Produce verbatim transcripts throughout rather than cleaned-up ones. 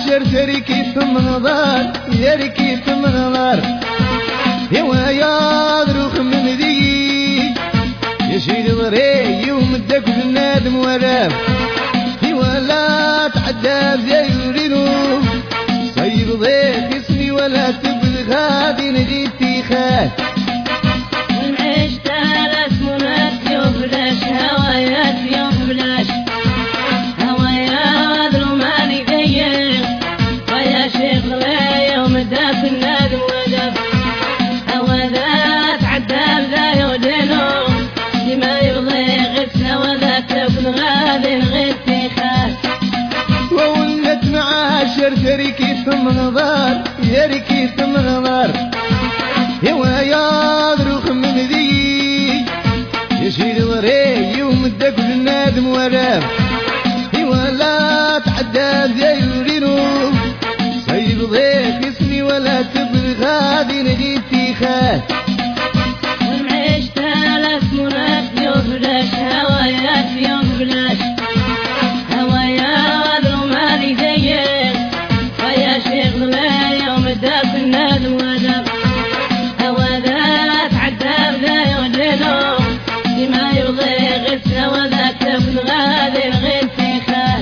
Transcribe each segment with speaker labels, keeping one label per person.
Speaker 1: عاشر تركي ثم نظر يركي ثم نظر يا دروخ من ذي يشيل ضري يوم الدك النادم ورام ولا تعدى بزيرينو صيب ضيق اسمي ولا تبلغ هذه نجيتي خال
Speaker 2: ونعيش ثلاث منات يوم بلاش هوايات يوم بلاش هوايات روماني ضيق ويا شيخ لا يوم داك النادم ودف هواذات عدى بذا يودينو لما يضيق اسنا وذاك تكون غادي غيتي خال
Speaker 1: وولت معاشر تركي ثم نظر يركي ثم نظر يا دروخ من ذي يشيل ضري يوم الدك النادم ورام ولا تعدى بزيرينو صيب ضيق اسمي ولا تبلغ هذه نجيتي خال
Speaker 2: ونعيش ثلاث منات يوم بلاش هوايات يوم بلاش هوايات روماني ضيق ويا شيخ لا يوم داك النادم ودم هواذات عدى بذا يودينو لما يضيق اسنا وذاك تكون غادي غيتي خال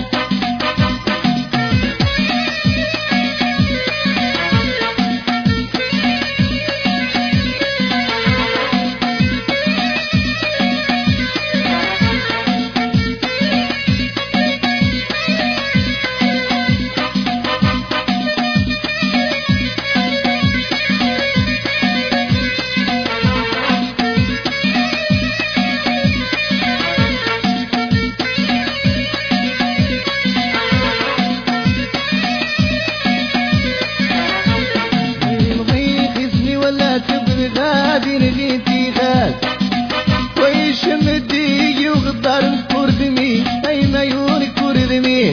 Speaker 1: غادي نجيتي خال ويشم الدي وغدار كردمي اي مايون كردمي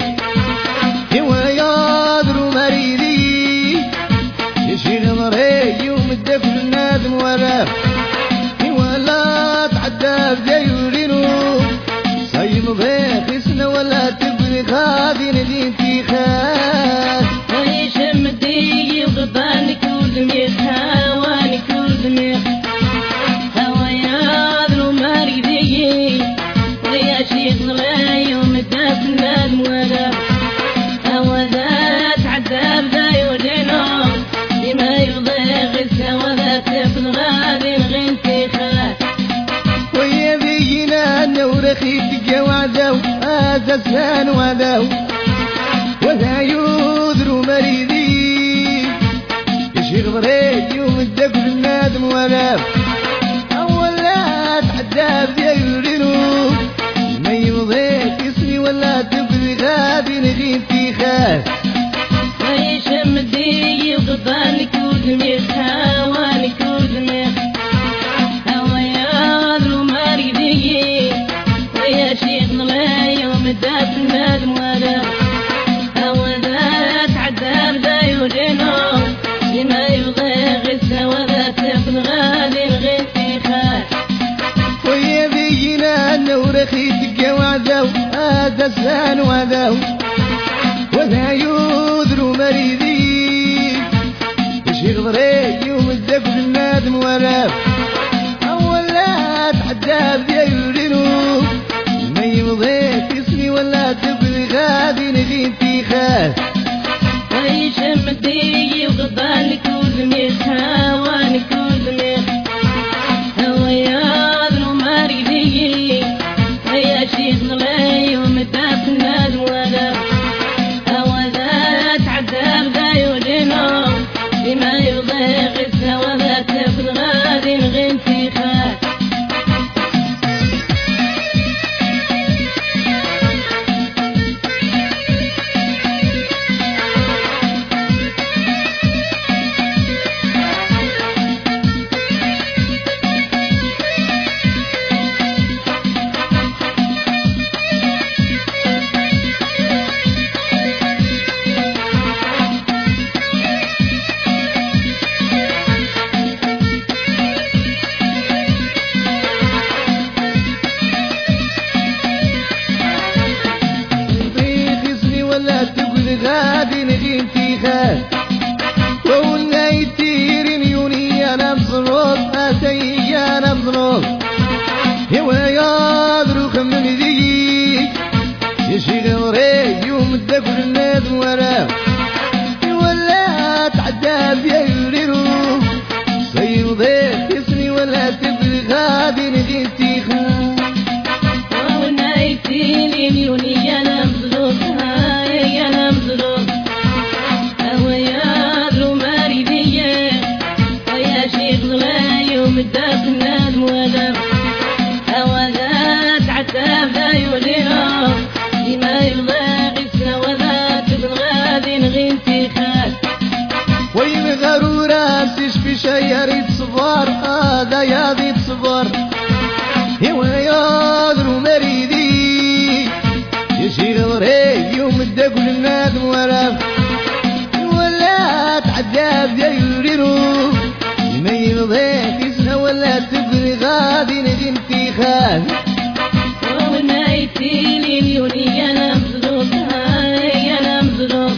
Speaker 1: يا درو مريدي يشي غمري يوم الدفن النادم وراه ولا تعدى بزيرينو صيم ضيق اسنا ولا تبغي غادي نجيتي خال
Speaker 2: ويشم الدي وغدار كردمي هواني كردمي هوايات روماني ضيق ويا شيخ لا يوم الداك النادم ولا هواذات عذاب ذا يودينو لما يضيق السوادات تكون غادي غنتي خال
Speaker 1: ويا بينا نورخي تجوعدو هذا سان ودو وذا يذرو مريدي يشيخ ضريد يوم الدك النادم ولا أولا تعدى بزيرينو ما يضيق اسمي ولا تبلغ غادي نغيتي خال
Speaker 2: ويشم الدي وغضاني كودمي هواني كودمي هوايات روماني ضيق ويا شيخ لا يوم الداك النادم ولا هواذات عذاب ذا يودينو لما يضيق السوادات تكون غادي غيتي خال
Speaker 1: ويا بينا نورخي تجوعدو هذا سان ودو وذا يذرو مريدي يشيخ ضري يوم الدك النادم ولا أولا تعدى بزيرينو ما يضيق اسمي ولا تبلغ غادي نجيتي خال
Speaker 2: ويشم الدي وغضاني كودمي هواني كودمي هوايات روماني ضيق ويا شيخ لا يوم الداك النادم ولا هواذات عذاب ذا يودينو لما يضيق السوادات تكون غادي غنتي خال
Speaker 1: غادي نغينتي خال وولنا يتيرين يوني انا مزروط اتي انا مزروط هوايا دروخ من ذيك يشي غيري يوم الدكر الناد وراه ولا تعدى بيا يريرو سيضيف اسمي ولا تبغي غادي نغينتي خال
Speaker 2: وولنا يتيرين يوني انا مزروط هاي انا مزروط هوايا درو ماريدية ويا شيخ ضغاي يوم الدكر الناد وراه هواذات عتاب لا يوليها لما يرضى غسنا وذات بالغادي نغينتي خال
Speaker 1: وين غرورة تشفي شيري صبار هذا يا ذي صبار هو يادر مريدي يشي غري يوم الدق للنادم وراه ولا تعذب يا يريرو ما يرضيك يسنى ولا تبغي غادي نغينتي خال
Speaker 2: وولنا يتيلي اليوني انا مزروط هاي انا مزروط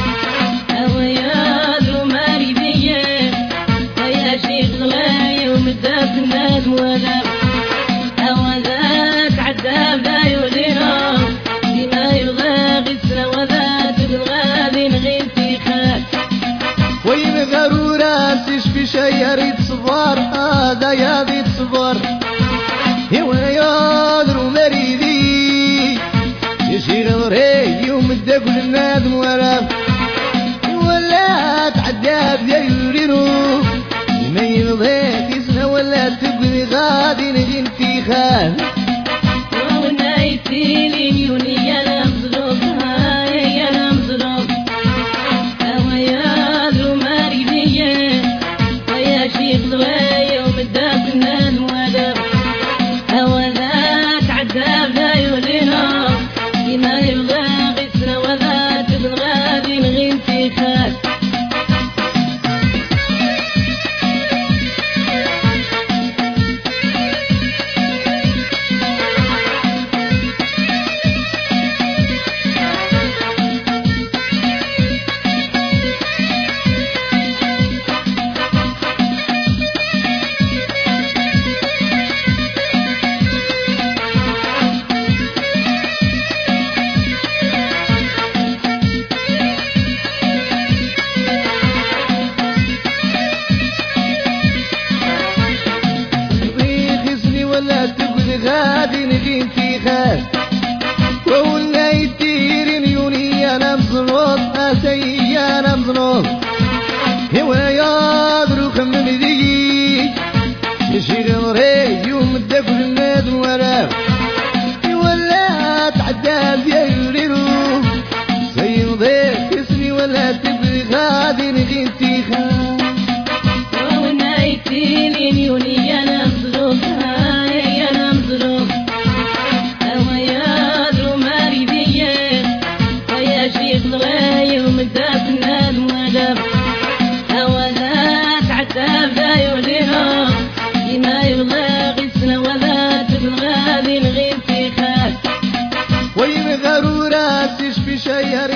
Speaker 2: هوايا درو ماريدية ويا شيخ ضغاي يوم الدك الناد ولا هواذاك عذاب لا يوليها لما يرضى غسنا وذات بالغادي نغينتي خال
Speaker 1: وين غرورة تشفي شيري صبار هذا يا ذي صبار هو يادر مريدي يشي غيري يوم الدق للنادم وراه ولا تعذب يا يريرو ما يرضيك يسنى ولا تبغي غادي نغينتي خال
Speaker 2: وولنا يتيلي اليوني انا مزروط هاي انا مزروط هوايا درو ماريدية ويا شيخ ضغاي يوم الدك الناد ولا هواذاك عذاب لا يوليها لما يرضى غسنا وذات بالغادي نغينتي خال
Speaker 1: ولا تبغي غادي نغينتي خال وولنا يتيرين يوني انا مزروط اتي انا مزروط هوايا دروخ من ذيك يشي غيري يوم الدك للنادم وراه ولا تعدى بيا يريرو سيضيف اسمي ولا تبغي غادي نغينتي خال
Speaker 2: وولنا يتيلي اليوني انا مزروط هاي انا مزروط هوايا درو ماريدية ويا شيخ ضغاي يوم الدك الناد ولا هواذاك عتاب لا يوليها لما يرضى غسنا وذات بالغادي نغينتي خال
Speaker 1: وين غرورة تشفي شيري